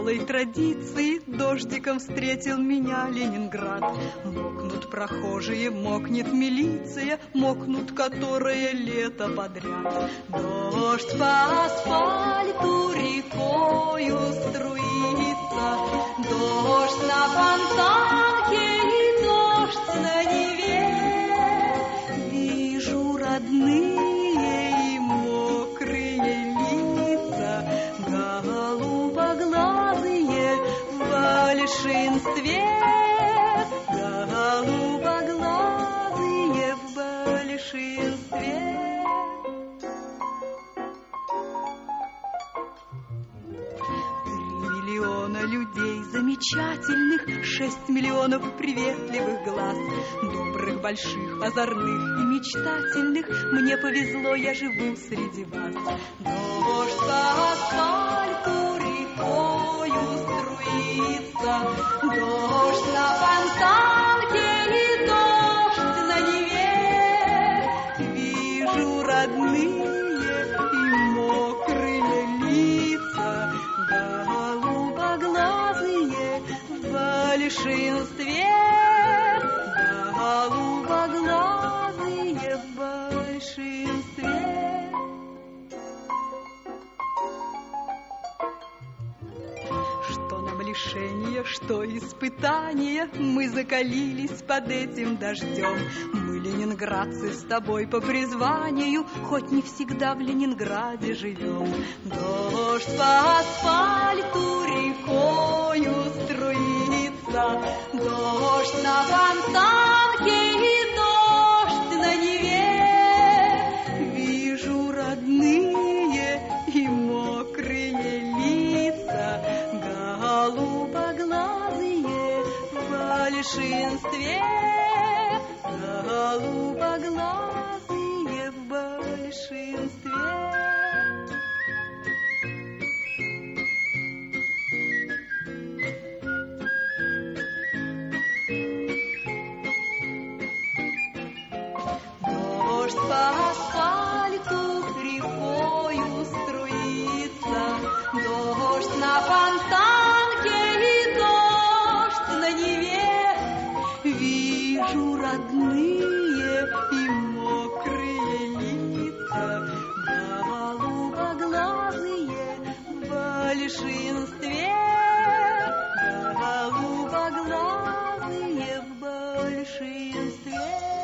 веселой традиции дождиком встретил меня Ленинград. Мокнут прохожие, мокнет милиция, мокнут которые лето подряд. Дождь по асфальту рекою струится, дождь на фонтанке и дождь на Неве. Вижу родные и мокрые лица, голубоглазые в большинстве, голубоглазые в большинстве. 3 миллиона людей замечательных, 6 миллионов приветливых глаз, добрых, больших, озорных и мечтательных. Мне повезло, я живу среди вас. Дождь по асфальту рекою струится, дождь на фонтанке и дождь на Неве. Вижу родные и мокрые лица, голубоглазые в большинстве, голубоглазые в большинстве. Что нам лишение, что испытание, мы закалились под этим дождем. Мы, ленинградцы, с тобой по призванию, хоть не всегда в Ленинграде живем. Дождь по асфальту рекою струится, дождь на фонтанке и дождь на Неве. Вижу родные и мокрые лица, голубоглазые в большинстве, голубоглазые в большинстве. Дождь по асфальту рекою струится, дождь на фонтанке и дождь на Неве. Вижу родные и мокрые лица, голубоглазые в большинстве, голубоглазые в большинстве.